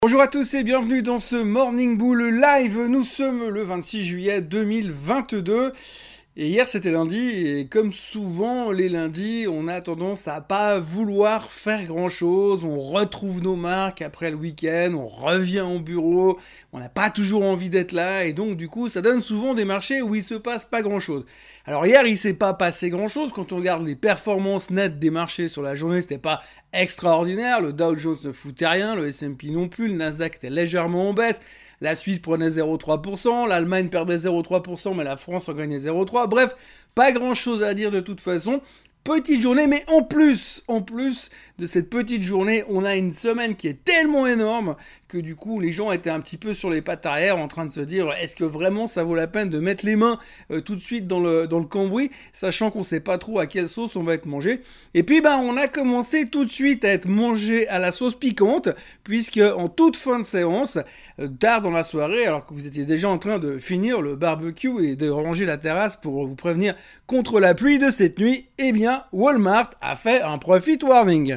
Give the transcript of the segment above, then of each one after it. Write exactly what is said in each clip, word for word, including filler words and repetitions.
Bonjour à tous et bienvenue dans ce Morning Bull Live. Nous sommes le vingt-six juillet deux mille vingt-deux. Et hier c'était lundi, et comme souvent les lundis, on a tendance à pas vouloir faire grand chose, on retrouve nos marques après le week-end, on revient au bureau, on n'a pas toujours envie d'être là, et donc du coup ça donne souvent des marchés où il se passe pas grand chose. Alors hier il s'est pas passé grand chose, quand on regarde les performances nettes des marchés sur la journée, c'était pas extraordinaire, le Dow Jones ne foutait rien, le S and P non plus, le Nasdaq était légèrement en baisse, la Suisse prenait zéro virgule trois pour cent, l'Allemagne perdait zéro virgule trois pour cent, mais la France en gagnait zéro virgule trois pour cent. Bref, pas grand chose à dire de toute façon. Petite journée, mais en plus, en plus de cette petite journée, on a une semaine qui est tellement énorme que du coup, les gens étaient un petit peu sur les pattes arrière en train de se dire est-ce que vraiment ça vaut la peine de mettre les mains euh, tout de suite dans le, dans le cambouis, sachant qu'on sait pas trop à quelle sauce on va être mangé. Et puis, ben, on a commencé tout de suite à être mangé à la sauce piquante, puisque en toute fin de séance, euh, tard dans la soirée, alors que vous étiez déjà en train de finir le barbecue et de ranger la terrasse pour vous prévenir contre la pluie de cette nuit, eh bien, Walmart a fait un profit warning.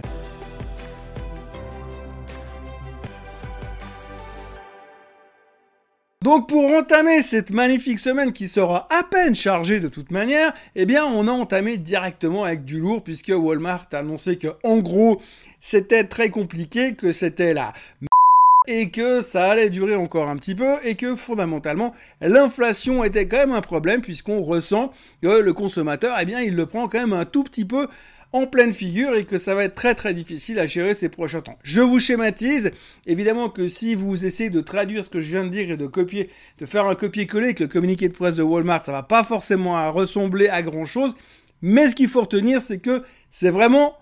Donc pour entamer cette magnifique semaine qui sera à peine chargée de toute manière, eh bien on a entamé directement avec du lourd puisque Walmart a annoncé que en gros c'était très compliqué, que c'était la et que ça allait durer encore un petit peu, et que fondamentalement, l'inflation était quand même un problème, puisqu'on ressent que le consommateur, eh bien, il le prend quand même un tout petit peu en pleine figure, et que ça va être très très difficile à gérer ces prochains temps. Je vous schématise, évidemment que si vous essayez de traduire ce que je viens de dire et de copier, de faire un copier-coller avec le communiqué de presse de Walmart, ça va pas forcément ressembler à grand chose, mais ce qu'il faut retenir, c'est que c'est vraiment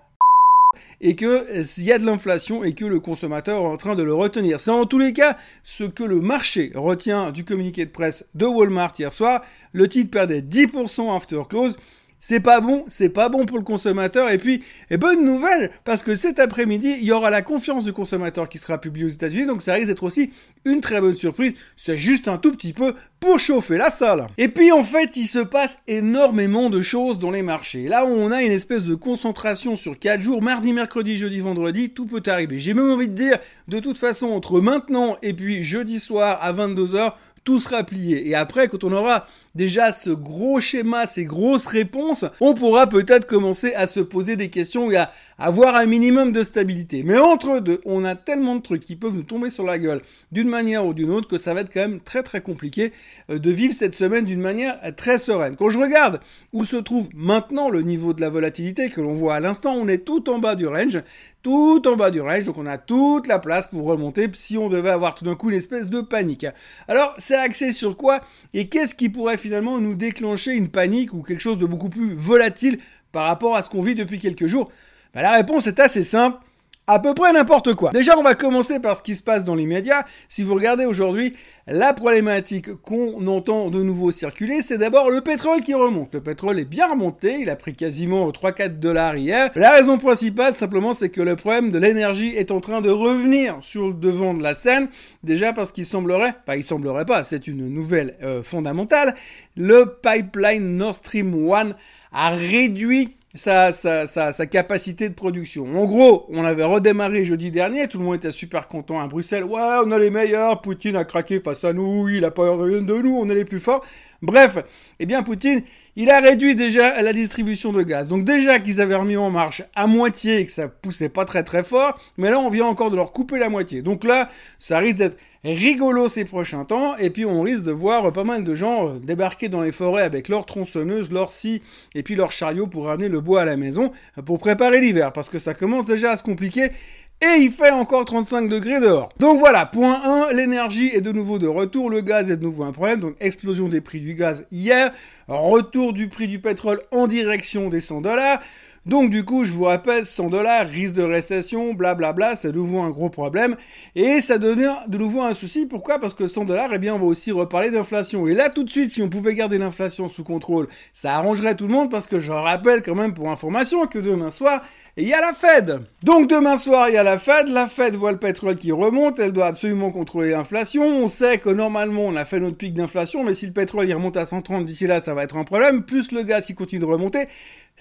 et que s'il y a de l'inflation et que le consommateur est en train de le retenir. C'est en tous les cas ce que le marché retient du communiqué de presse de Walmart hier soir. Le titre perdait dix pour cent after close. C'est pas bon, c'est pas bon pour le consommateur. Et puis, et bonne nouvelle, parce que cet après-midi, il y aura la confiance du consommateur qui sera publiée aux États-Unis, donc ça risque d'être aussi une très bonne surprise. C'est juste un tout petit peu pour chauffer la salle. Et puis, en fait, il se passe énormément de choses dans les marchés. Là, on a une espèce de concentration sur quatre jours, mardi, mercredi, jeudi, vendredi, tout peut arriver. J'ai même envie de dire, de toute façon, entre maintenant et puis jeudi soir à vingt-deux heures, tout sera plié. Et après, quand on aura déjà ce gros schéma, ces grosses réponses, on pourra peut-être commencer à se poser des questions et à avoir un minimum de stabilité. Mais entre deux, on a tellement de trucs qui peuvent nous tomber sur la gueule d'une manière ou d'une autre que ça va être quand même très très compliqué de vivre cette semaine d'une manière très sereine. Quand je regarde où se trouve maintenant le niveau de la volatilité que l'on voit à l'instant, on est tout en bas du range, tout en bas du range, donc on a toute la place pour remonter si on devait avoir tout d'un coup une espèce de panique. Alors, c'est axé sur quoi et qu'est-ce qui pourrait finalement nous déclencher une panique ou quelque chose de beaucoup plus volatile par rapport à ce qu'on vit depuis quelques jours? Bah, la réponse est assez simple. À peu près n'importe quoi. Déjà, on va commencer par ce qui se passe dans l'immédiat. Si vous regardez aujourd'hui, la problématique qu'on entend de nouveau circuler, c'est d'abord le pétrole qui remonte. Le pétrole est bien remonté, il a pris quasiment trois à quatre dollars hier. La raison principale, simplement, c'est que le problème de l'énergie est en train de revenir sur le devant de la scène. Déjà parce qu'il semblerait, pas il semblerait pas, c'est une nouvelle euh, fondamentale, le pipeline Nord Stream un a réduit Sa, sa, sa, sa capacité de production. En gros, on avait redémarré jeudi dernier, tout le monde était super content à Bruxelles. Ouais, on a les meilleurs, Poutine a craqué face à nous, il a pas rien de nous, on est les plus forts. Bref, eh bien Poutine, il a réduit déjà la distribution de gaz. Donc déjà qu'ils avaient remis en marche à moitié et que ça poussait pas très très fort, mais là on vient encore de leur couper la moitié. Donc là, ça risque d'être rigolo ces prochains temps, et puis on risque de voir pas mal de gens euh, débarquer dans les forêts avec leur tronçonneuse, leur scie, et puis leur chariot pour ramener le bois à la maison, euh, pour préparer l'hiver, parce que ça commence déjà à se compliquer, et il fait encore trente-cinq degrés dehors. Donc voilà, point un, l'énergie est de nouveau de retour, le gaz est de nouveau un problème, donc explosion des prix du gaz hier, retour du prix du pétrole en direction des cent dollars, donc du coup, je vous rappelle, cent dollars, risque de récession, blablabla, c'est de nouveau un gros problème, et ça devient de nouveau un souci. Pourquoi ? Parce que cent dollars, eh bien, on va aussi reparler d'inflation. Et là, tout de suite, si on pouvait garder l'inflation sous contrôle, ça arrangerait tout le monde, parce que je rappelle quand même pour information que demain soir, il y a la Fed. Donc demain soir, il y a la Fed, la Fed voit le pétrole qui remonte, elle doit absolument contrôler l'inflation, on sait que normalement, on a fait notre pic d'inflation, mais si le pétrole il remonte à cent trente d'ici là, ça va être un problème, plus le gaz qui continue de remonter,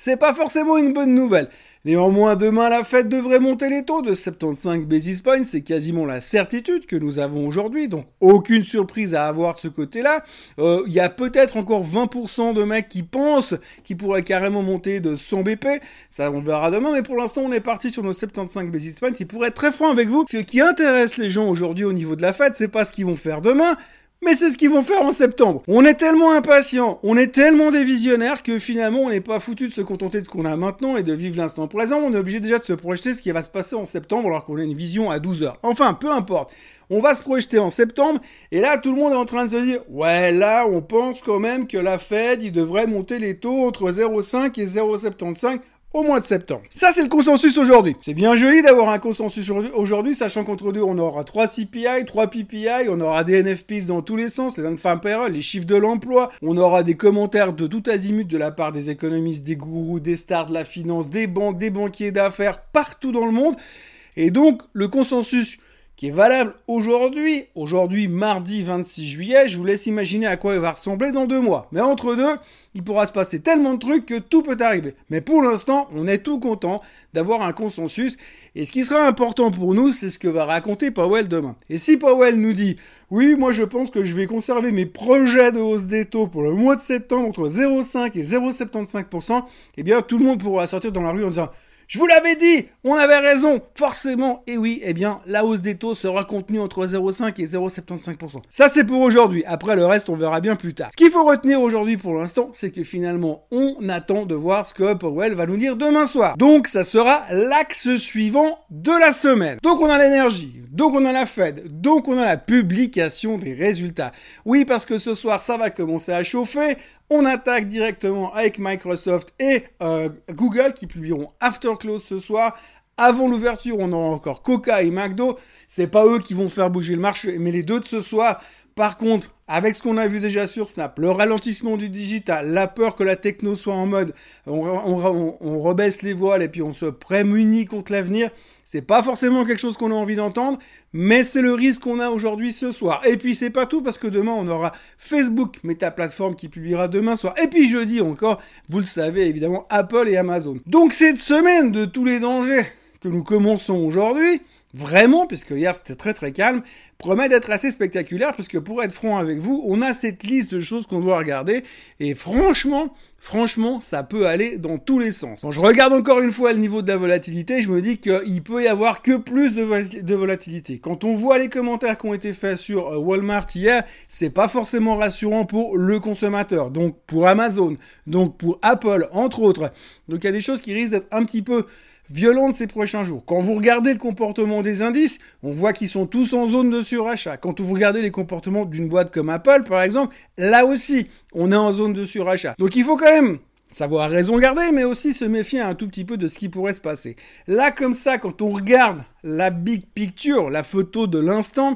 c'est pas forcément une bonne nouvelle. Néanmoins, demain, la Fed devrait monter les taux de soixante-quinze basis points, c'est quasiment la certitude que nous avons aujourd'hui, donc aucune surprise à avoir de ce côté-là. Il euh, y a peut-être encore vingt pour cent de mecs qui pensent qu'ils pourraient carrément monter de cent B P, ça on verra demain, mais pour l'instant on est parti sur nos soixante-quinze basis points, et pour être très franc avec vous, ce qui intéresse les gens aujourd'hui au niveau de la Fed, c'est pas ce qu'ils vont faire demain, mais c'est ce qu'ils vont faire en septembre. On est tellement impatients, on est tellement des visionnaires que finalement on n'est pas foutu de se contenter de ce qu'on a maintenant et de vivre l'instant présent. On est obligé déjà de se projeter ce qui va se passer en septembre alors qu'on a une vision à douze heures. Enfin, peu importe. On va se projeter en septembre et là tout le monde est en train de se dire « Ouais, là on pense quand même que la Fed, il devrait monter les taux entre zéro virgule cinq et zéro virgule soixante-quinze au mois de septembre. » Ça, c'est le consensus aujourd'hui. C'est bien joli d'avoir un consensus aujourd'hui, sachant qu'entre deux, on aura trois C P I, trois P P I, on aura des N F Ps dans tous les sens, les non-farm payroll, les chiffres de l'emploi, on aura des commentaires de tout azimut de la part des économistes, des gourous, des stars de la finance, des banques, des banquiers d'affaires, partout dans le monde. Et donc, le consensus qui est valable aujourd'hui, aujourd'hui mardi vingt-six juillet, je vous laisse imaginer à quoi il va ressembler dans deux mois. Mais entre deux, il pourra se passer tellement de trucs que tout peut arriver. Mais pour l'instant, on est tout content d'avoir un consensus. Et ce qui sera important pour nous, c'est ce que va raconter Powell demain. Et si Powell nous dit « Oui, moi je pense que je vais conserver mes projets de hausse des taux pour le mois de septembre entre zéro virgule cinq et zéro virgule soixante-quinze pour cent », eh bien tout le monde pourra sortir dans la rue en disant « Je vous l'avais dit, on avait raison, forcément, et oui, eh bien, la hausse des taux sera contenue entre zéro virgule cinq et zéro virgule soixante-quinze pour cent. Ça, c'est pour aujourd'hui. Après, le reste, on verra bien plus tard. Ce qu'il faut retenir aujourd'hui pour l'instant, c'est que finalement, on attend de voir ce que Powell va nous dire demain soir. Donc, ça sera l'axe suivant de la semaine. Donc, on a l'énergie, donc on a la Fed, donc on a la publication des résultats. Oui, parce que ce soir, ça va commencer à chauffer. On attaque directement avec Microsoft et euh, Google qui publieront after close ce soir. Avant l'ouverture, on aura encore Coca et McDo. C'est pas eux qui vont faire bouger le marché, mais les deux de ce soir. Par contre, avec ce qu'on a vu déjà sur Snap, le ralentissement du digital, la peur que la techno soit en mode on, on, on, on rebaisse les voiles et puis on se prémunit contre l'avenir, c'est pas forcément quelque chose qu'on a envie d'entendre, mais c'est le risque qu'on a aujourd'hui ce soir. Et puis c'est pas tout parce que demain on aura Facebook, Meta Platform qui publiera demain soir. Et puis jeudi encore, vous le savez évidemment, Apple et Amazon. Donc cette semaine de tous les dangers que nous commençons aujourd'hui, vraiment, puisque hier c'était très très calme, promet d'être assez spectaculaire, puisque pour être franc avec vous, on a cette liste de choses qu'on doit regarder, et franchement, franchement, ça peut aller dans tous les sens. Quand je regarde encore une fois le niveau de la volatilité, je me dis qu'il peut y avoir que plus de, vol- de volatilité. Quand on voit les commentaires qui ont été faits sur euh, Walmart hier, c'est pas forcément rassurant pour le consommateur, donc pour Amazon, donc pour Apple, entre autres. Donc il y a des choses qui risquent d'être un petit peu violente ces prochains jours. Quand vous regardez le comportement des indices, on voit qu'ils sont tous en zone de surachat. Quand vous regardez les comportements d'une boîte comme Apple, par exemple, là aussi, on est en zone de surachat. Donc il faut quand même savoir raison garder, mais aussi se méfier un tout petit peu de ce qui pourrait se passer. Là, comme ça, quand on regarde la big picture, la photo de l'instant,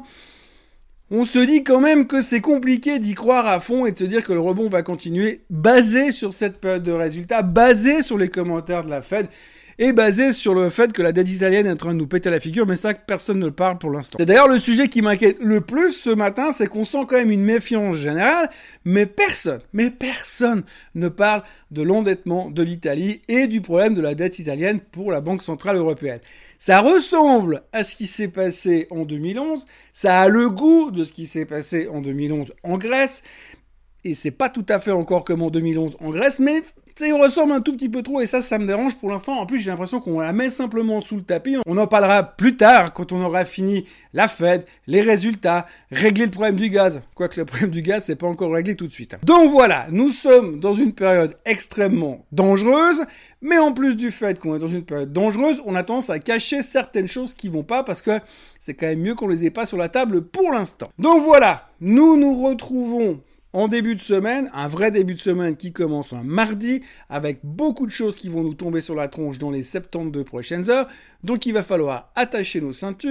on se dit quand même que c'est compliqué d'y croire à fond et de se dire que le rebond va continuer basé sur cette période de résultats, basé sur les commentaires de la Fed, et basé sur le fait que la dette italienne est en train de nous péter la figure, mais ça, personne ne le parle pour l'instant. C'est d'ailleurs le sujet qui m'inquiète le plus ce matin, c'est qu'on sent quand même une méfiance générale, mais personne, mais personne ne parle de l'endettement de l'Italie et du problème de la dette italienne pour la Banque Centrale Européenne. Ça ressemble à ce qui s'est passé en deux mille onze, ça a le goût de ce qui s'est passé en deux mille onze en Grèce, et c'est pas tout à fait encore comme en deux mille onze en Grèce, mais ça y ressemble un tout petit peu trop et ça, ça me dérange pour l'instant. En plus, j'ai l'impression qu'on la met simplement sous le tapis. On en parlera plus tard quand on aura fini la Fed, les résultats, régler le problème du gaz. Quoique le problème du gaz, c'est pas encore réglé tout de suite. Donc voilà, nous sommes dans une période extrêmement dangereuse, mais en plus du fait qu'on est dans une période dangereuse, on a tendance à cacher certaines choses qui vont pas parce que c'est quand même mieux qu'on les ait pas sur la table pour l'instant. Donc voilà, nous nous retrouvons en début de semaine, un vrai début de semaine qui commence un mardi, avec beaucoup de choses qui vont nous tomber sur la tronche dans les soixante-douze prochaines heures. Donc il va falloir attacher nos ceintures,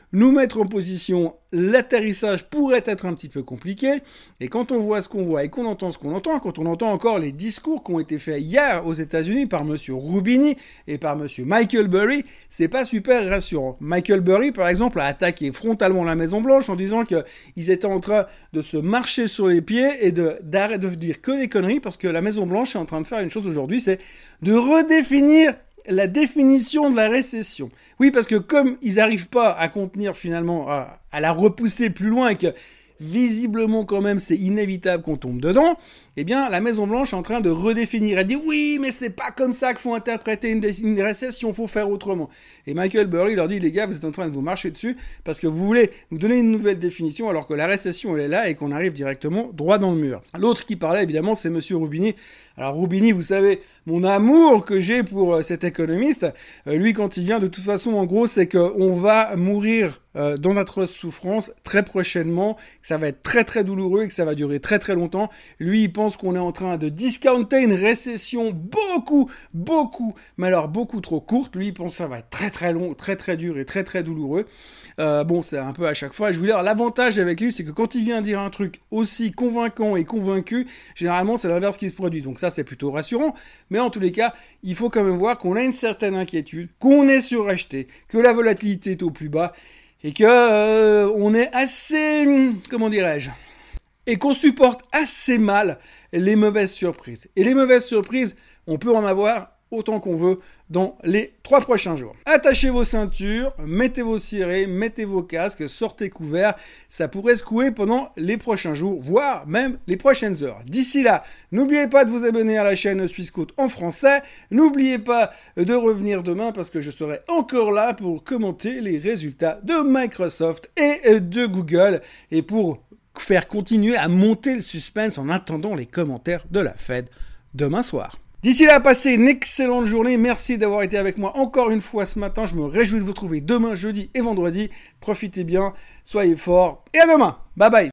nous mettre en position. L'atterrissage pourrait être un petit peu compliqué. Et quand on voit ce qu'on voit et qu'on entend ce qu'on entend, quand on entend encore les discours qui ont été faits hier aux États-Unis par monsieur Rubini et par monsieur Michael Burry, c'est pas super rassurant. Michael Burry, par exemple, a attaqué frontalement la Maison-Blanche en disant qu'ils étaient en train de se marcher sur les pieds et de, d'arrêter de dire que des conneries parce que la Maison-Blanche est en train de faire une chose aujourd'hui, c'est de redéfinir la définition de la récession. Oui, parce que comme ils n'arrivent pas à contenir finalement, à, à la repousser plus loin et que visiblement quand même c'est inévitable qu'on tombe dedans, eh bien la Maison-Blanche est en train de redéfinir. Elle dit oui, mais c'est pas comme ça qu'il faut interpréter une, dé- une récession, il faut faire autrement. Et Michael Burry leur dit les gars, vous êtes en train de vous marcher dessus parce que vous voulez nous donner une nouvelle définition alors que la récession elle est là et qu'on arrive directement droit dans le mur. L'autre qui parlait évidemment c'est monsieur Rubini. Alors Rubini, vous savez, mon amour que j'ai pour euh, cet économiste, euh, lui quand il vient de toute façon en gros c'est qu'on va mourir euh, dans notre souffrance très prochainement, que ça va être très très douloureux et que ça va durer très très longtemps. Lui il pense qu'on est en train de discounter une récession beaucoup, beaucoup, mais alors beaucoup trop courte. Lui il pense que ça va être très très long, très très dur et très très douloureux. Euh, bon, c'est un peu à chaque fois. Je vous dire, l'avantage avec lui, c'est que quand il vient dire un truc aussi convaincant et convaincu, généralement, c'est l'inverse qui se produit. Donc ça, c'est plutôt rassurant. Mais en tous les cas, il faut quand même voir qu'on a une certaine inquiétude, qu'on est suracheté, que la volatilité est au plus bas et que euh, on est assez, comment dirais-je, et qu'on supporte assez mal les mauvaises surprises. Et les mauvaises surprises, on peut en avoir autant qu'on veut dans les trois prochains jours. Attachez vos ceintures, mettez vos cirés, mettez vos casques, sortez couverts. Ça pourrait secouer pendant les prochains jours, voire même les prochaines heures. D'ici là, n'oubliez pas de vous abonner à la chaîne Suisse Côte en français. N'oubliez pas de revenir demain parce que je serai encore là pour commenter les résultats de Microsoft et de Google et pour faire continuer à monter le suspense en attendant les commentaires de la Fed demain soir. D'ici là, passez une excellente journée. Merci d'avoir été avec moi encore une fois ce matin. Je me réjouis de vous retrouver demain, jeudi et vendredi. Profitez bien, soyez forts et à demain. Bye bye.